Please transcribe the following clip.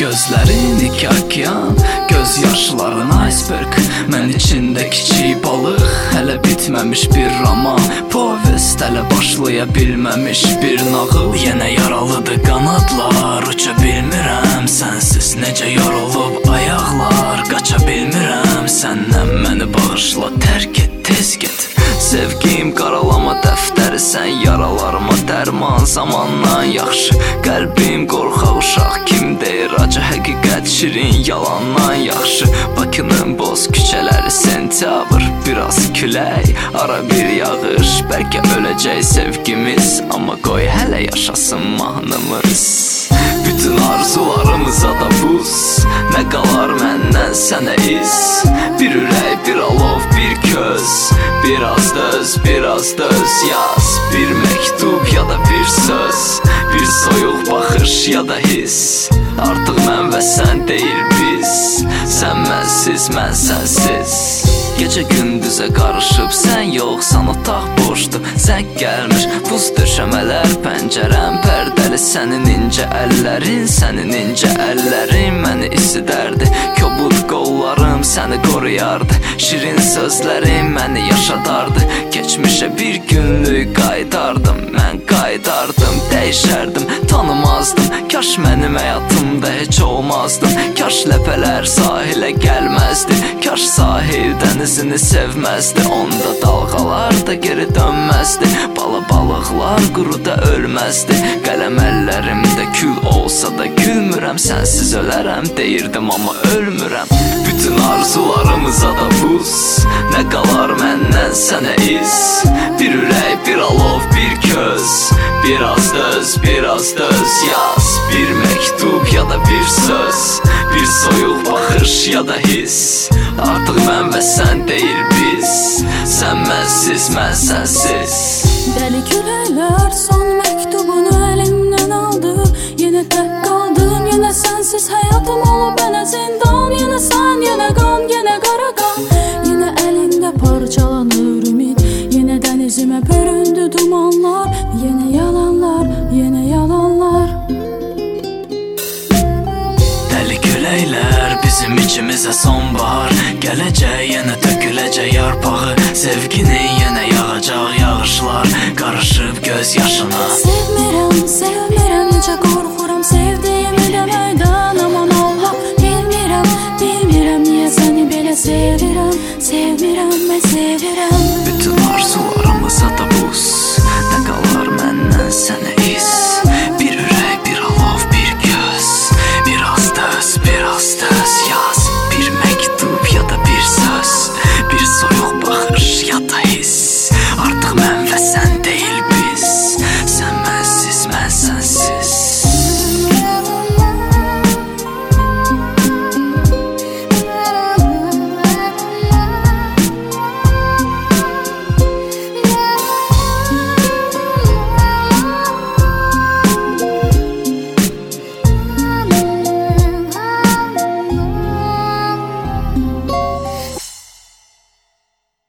Gözlərin iki okyan, göz yaşların iceberg. Mən içində kiçik balıq, hələ bitməmiş bir roman. Povest hələ başlaya bilməmiş bir nağıl. Yenə yaralıdır qanadlar, uça bilmirəm sənsiz. Necə yorulub ayaqlar, qaça bilmirəm səndən. Məni bağışla, tərk et, tez get. Sevgim qaralama dəftəri, sən yaralarıma dərman. Zamandan yaxşı, qəlbim qorxaq uşaq. Kim deyir acı həqiqət şirin, yalandan yaxşı. Bakının boz küçələri sentyabr, biraz külək, ara bir yağış. Bəlkə öləcək sevgimiz, amma qoy hələ yaşasın mahnımız. Bütün arzularımıza da buz, nə qalar məndən sənə iz. Bir ürək, bir alov, bir köz. Biraz döz, biraz döz yaz. Bir məktub ya da bir söz, bir soyuq baxış ya da hiss. Artıq mən və sən deyil biz, sən mənsiz, mən sənsiz. Gecə gündüzə qarışıb, sən yoxsan, otaq boşdur. Zəng gəlmir, buz döşəmələr, pəncərəm pərdəli. Sənin incə əllərin, sənin incə əllərin məni isidərdi. Kobud qollarım səni qoruyardı, şirin sözlərim məni yaşadardı. Keçmişə bir günlük qaytardım, mən qaytardım, dəyişərdim, tanımazdım. Kaş mənim həyatımda heç olmazdım, kaş ləpələr sahilə gəlməzdi, kaş sahil dənizini sevməzdi. Onda dalğalar da geri dönməzdi, balıqlar quruda ölməzdi. Qələm əllərimdə kül olsa da gülmürəm, sənsiz ölərəm deyirdim amma ölmürəm. Bütün arzularımıza da buz, nə qalar məndən sənə iz. Bir ürək, bir alov, bir köz. Biraz döz, biraz döz yaz. Bir məktub ya da bir söz, bir soyuq baxış ya da hiss. Artıq mən və sən deyil biz, sən mənsiz, mən sənsiz. Dəli küləklər son məktubunu əlimdən aldı. Yenə tək qaldım, yenə sənsiz həyatım olub mənə zindan. Yenə sən, yenə qan, yenə qara qan. Yenə əlində parçalanır ümid, yenə dənizimə büründü dumanlar. Yenə yalanlar, yenə yalanlar. Dəli küləklər bizim içimizə sonbahar. Gələcək, yenə töküləcək yarpağı. Sevginin yenə yağacaq yağışlar, qarışıb göz yaşına. Sevmirəm, sevmirəm necə qorxuram.